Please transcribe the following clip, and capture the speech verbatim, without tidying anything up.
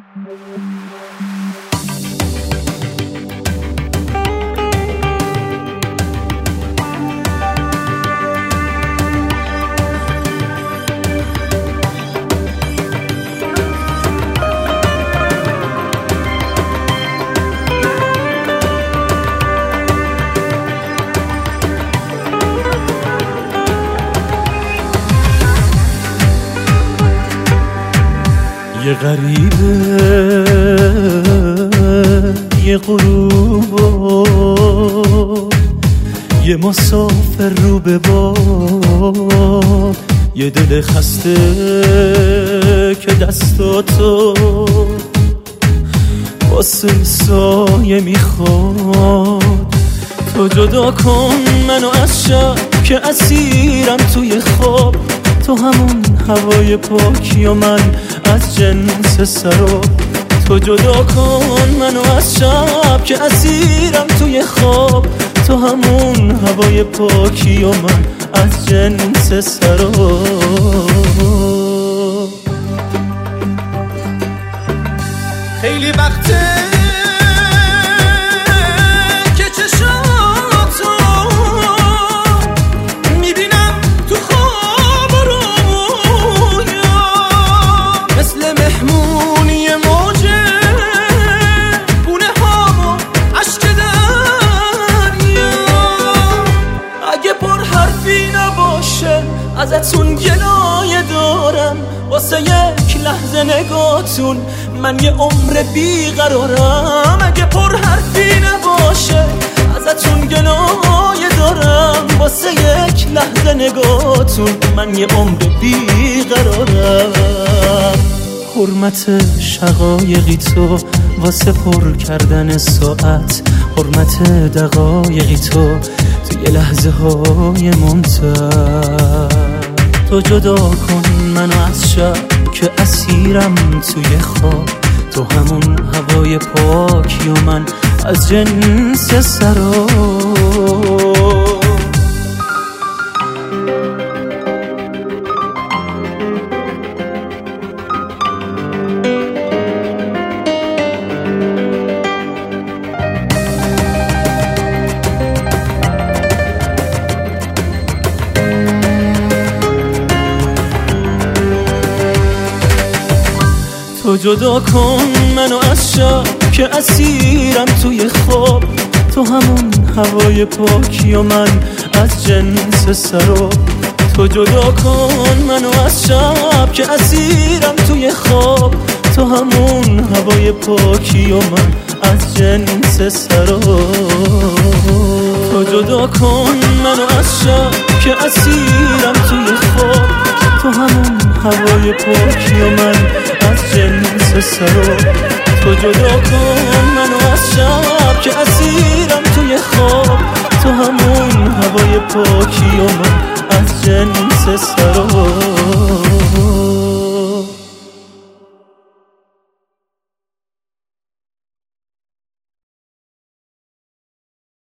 یه غریبه یه غروب، یه مسافر رو به باد، یه دل خسته که دستاتو واسه سایه میخواد. تو جدا کن منو از شب که اسیرم توی خواب، تو همون هوای پاکی و من از جنس سراب. تو جدا کن منو از شب که اسیرم توی خواب، تو همون هوای پاکی و من از جنس سراب. خیلی وقته که چشاتو میبینم تو خواب و رویا، مثل مهمونی موجه گونه هامو عشق دریا. اگه پر حرفی نباشه ازتون گلایه دارم، واسه یک لحظه نگاتون من یه عمر بیقرارم. اگه پر حرفی نباشه ازتون گلایه دارم، واسه یک لحظه نگاتون من یه عمر بیقرارم. حرمت شقایقی تو واسه پر کردن ساعت، حرمت دقایقی تو توی لحظه های منتر. تو جدا کن منو از شب که اسیرم توی خواب، تو همون هوای پاکی و من از جنس سراب. تو جدا کن منو از شب که اسیرم توی خواب، تو همون هوای پاکی و من از جنس سراب. تو جدا کن منو از شب که اسیرم توی خواب، تو همون هوای پاکی و من از جنس سراب. تو جدا کن منو از شب که اسیرم توی خواب، تو همون هوای پاکی و من از جنس سراب. تو جدا کن منو از شب که اسیرم توی خواب، تو همون هوای پاکی و من از جنس سراب.